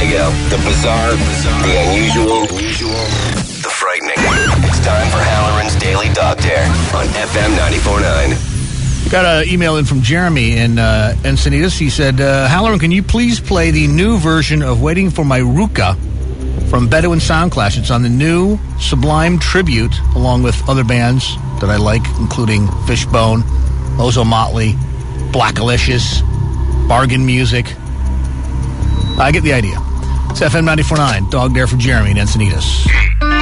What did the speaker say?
you go. The bizarre, the unusual, the frightening. It's time for Halloran's Daily Dog Dare on FM 94.9. Got an email in from Jeremy in Encinitas. He said, Halloran, can you please play the new version of Waiting for My Ruka from Bedouin Soundclash? It's on the new Sublime Tribute, along with other bands that I like, including Fishbone, Ozo Motley, Blackalicious, Bargain Music. I get the idea. It's FM 94.9, Dog Dare for Jeremy in Encinitas.